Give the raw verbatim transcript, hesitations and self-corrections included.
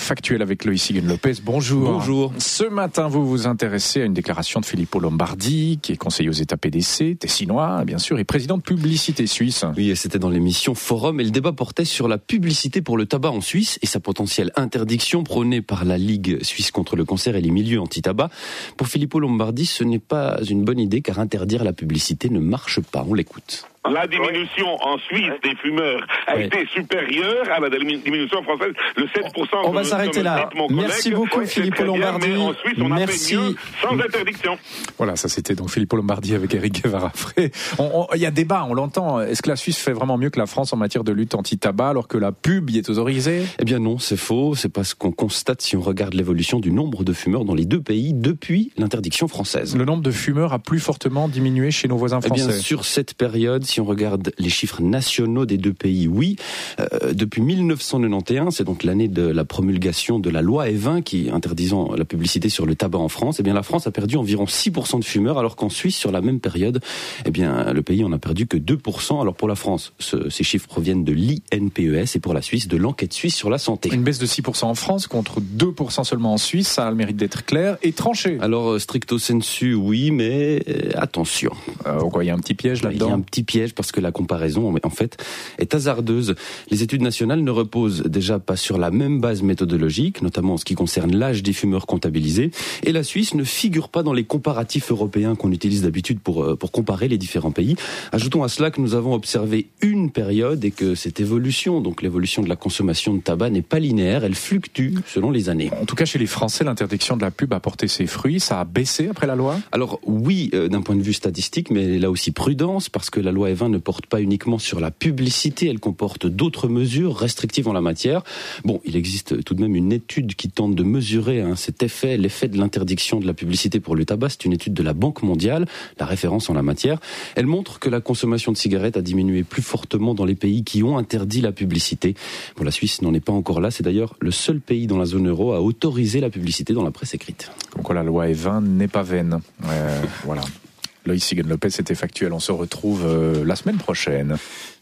Factuel avec Loïc Siguen-Lopez. Bonjour. Bonjour. Ce matin, vous vous intéressez à une déclaration de Filippo Lombardi, qui est conseiller aux États P D C, tessinois, bien sûr, et président de Publicité Suisse. Oui, et c'était dans l'émission Forum, et le débat portait sur la publicité pour le tabac en Suisse et sa potentielle interdiction prônée par la Ligue suisse contre le cancer et les milieux anti-tabac. Pour Filippo Lombardi, ce n'est pas une bonne idée, car interdire la publicité ne marche pas. On l'écoute. La diminution en Suisse des fumeurs a oui. été supérieure à la diminution française, le sept pour cent. On va s'arrêter là. Merci beaucoup, ouais, Filippo Lombardi. Mais en Suisse, on Merci. a fait mieux sans interdiction. Voilà, ça c'était donc Filippo Lombardi avec Eric Guevara-Fré. Il y a débat, on l'entend. Est-ce que la Suisse fait vraiment mieux que la France en matière de lutte anti-tabac alors que la pub y est autorisée ? Eh bien non, c'est faux. C'est pas ce qu'on constate si on regarde l'évolution du nombre de fumeurs dans les deux pays depuis l'interdiction française. Le nombre de fumeurs a plus fortement diminué chez nos voisins français. Eh bien, sur cette période, si on regarde les chiffres nationaux des deux pays, oui. Euh, depuis mille neuf cent quatre-vingt-onze, c'est donc l'année de la promulgation de la loi Evin qui interdisant la publicité sur le tabac en France. Eh bien, la France a perdu environ six pour cent de fumeurs, alors qu'en Suisse, sur la même période, eh bien, le pays en a perdu que deux pour cent. Alors pour la France, ce, ces chiffres proviennent de l'I N P E S et pour la Suisse, de l'enquête suisse sur la santé. Une baisse de six pour cent en France contre deux pour cent seulement en Suisse, ça a le mérite d'être clair et tranché. Alors stricto sensu, oui, mais euh, attention. Euh, quoi, il y a un petit piège là-dedans. Il y a un petit piège parce que la comparaison en fait, est hasardeuse. Les études nationales ne reposent déjà pas sur la même base méthodologique, notamment en ce qui concerne l'âge des fumeurs comptabilisés, et la Suisse ne figure pas dans les comparatifs européens qu'on utilise d'habitude pour, pour comparer les différents pays. Ajoutons à cela que nous avons observé une période et que cette évolution, donc l'évolution de la consommation de tabac, n'est pas linéaire, elle fluctue selon les années. En tout cas, chez les Français, l'interdiction de la pub a porté ses fruits, ça a baissé après la loi ? Alors oui, euh, d'un point de vue statistique, mais là aussi prudence, parce que la loi Evin ne porte pas uniquement sur la publicité, elle comporte d'autres mesures restrictives en la matière. Bon, il existe tout de même une étude qui tente de mesurer hein, cet effet, l'effet de l'interdiction de la publicité pour le tabac. C'est une étude de la Banque mondiale, la référence en la matière. Elle montre que la consommation de cigarettes a diminué plus fortement dans les pays qui ont interdit la publicité. Bon, la Suisse n'en est pas encore là. C'est d'ailleurs le seul pays dans la zone euro à autoriser la publicité dans la presse écrite. Comme quoi la loi Evin n'est pas vaine. Euh, voilà. Loïc Siguen-Lopez, c'était Factuel. On se retrouve euh, la semaine prochaine.